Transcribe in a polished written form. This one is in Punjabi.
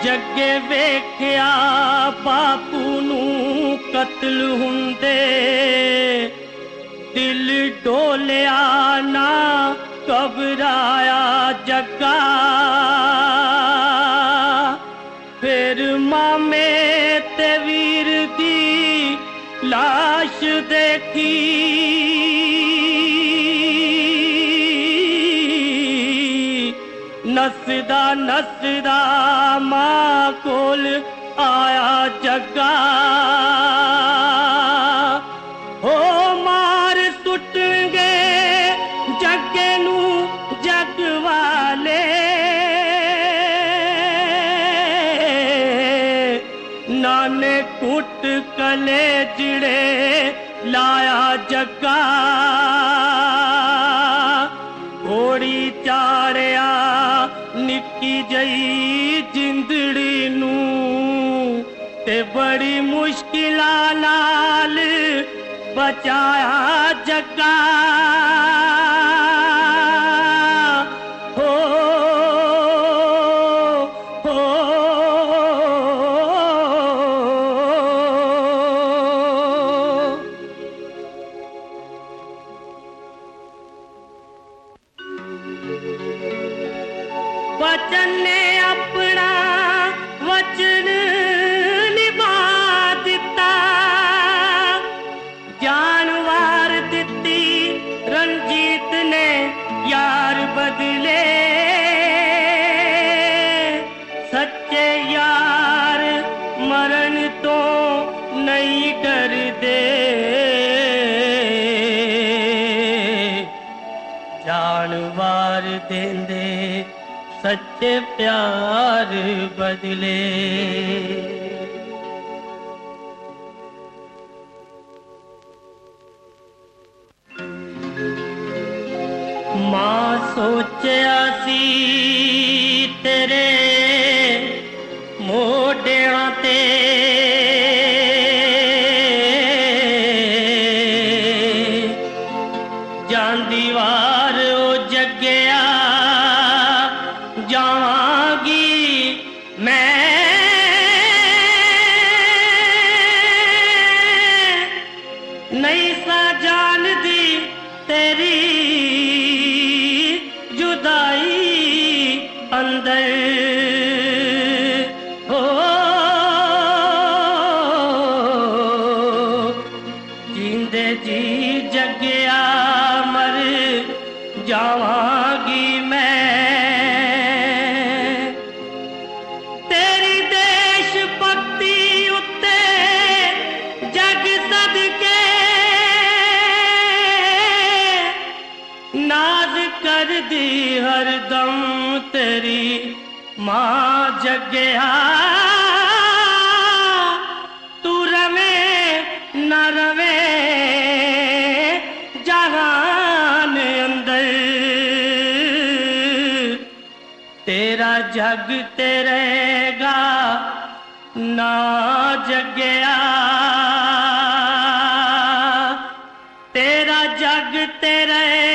ਜੱਗੇ ਵੇਖਿਆ ਬਾਪੂ ਨੂੰ ਕਤਲ ਹੁੰਦੇ, ਦਿਲ ਡੋਲਿਆ ਨਾ ਘਬਰਾਇਆ ਜੱਗਾ। ਫਿਰ ਮਾਮੇ ਤੇ ਵੀਰ ਦੀ ਲਾਸ਼ ਦੇਖੀ, ਨੱਸਦਾ ਨੱਸਦਾ ਮਾਂ ਕੋਲ ਆਇਆ ਜੱਗਾ। ਹੋ ਮਾਰ ਸੁੱਟਣਗੇ ਜੱਗੇ ਨੂੰ ਜੱਗ ਵਾਲੇ, ਨਾਨੇ ਕੁੱਟ ਕਲੇਜੜੇ ਲਾਇਆ ਜੱਗਾ। ਘੋੜੀ ਚਾੜਿਆ ਨਿੱਕੀ ਜਈ ਜਿੰਦੜੀ ਨੂੰ, ਤੇ ਬੜੀ ਮੁਸ਼ਕਿਲਾਂ ਨਾਲ ਬਚਾਇਆ ਜੱਗਾ। ਬਚਨ ਨੇ ਆਪਣਾ ਵਚਨ ਨਿਭਾ ਦਿੱਤਾ, ਜਾਨ ਵਾਰ ਦਿੱਤੀ ਰਣਜੀਤ ਨੇ ਯਾਰ ਬਦਲੇ। ਸੱਚੇ ਯਾਰ ਮਰਨ ਤੋਂ ਨਹੀਂ ਡਰਦੇ, ਜਾਨ ਵਾਰ ਦੇਂਦੇ ਸੱਚੇ ਪਿਆਰ ਬਦਲੇ। ਮਾਂ ਸੋਚਿਆ ਸੀ ਤੇਰੇ ਮੋਢਿਆਂ ਤੇ, ਜਾਂਦੀ ਵਾਰ ਉਹ ਜੱਗਿਆ ਜਾਵਾਂਗੀ ਮੈਂ। ਨਹੀਂ ਸਾ ਜਾਣਦੀ ਤੇਰੀ ਜੁਦਾਈ ਅੰਦਰ, ਹੋ ਜਿੰਦੇ ਜੀ ਜੱਗਿਆ ਮਰ ਜਾਵਾਂਗੀ ਮੈਂ। ਕਰਦੀ ਹਰਦਮ ਤੇਰੀ ਮਾਂ ਜੱਗਿਆ, ਤੂੰ ਰਵੇਂ ਨਾ ਰਵੇਂ ਜਹਾਨ ਅੰਦਰ, ਤੇਰਾ ਜੱਗ ਤੇ ਰਹੇਗਾ ਨਾ ਜੱਗਿਆ, ਤੇਰਾ ਜੱਗ ਤੇ ਰਹੇ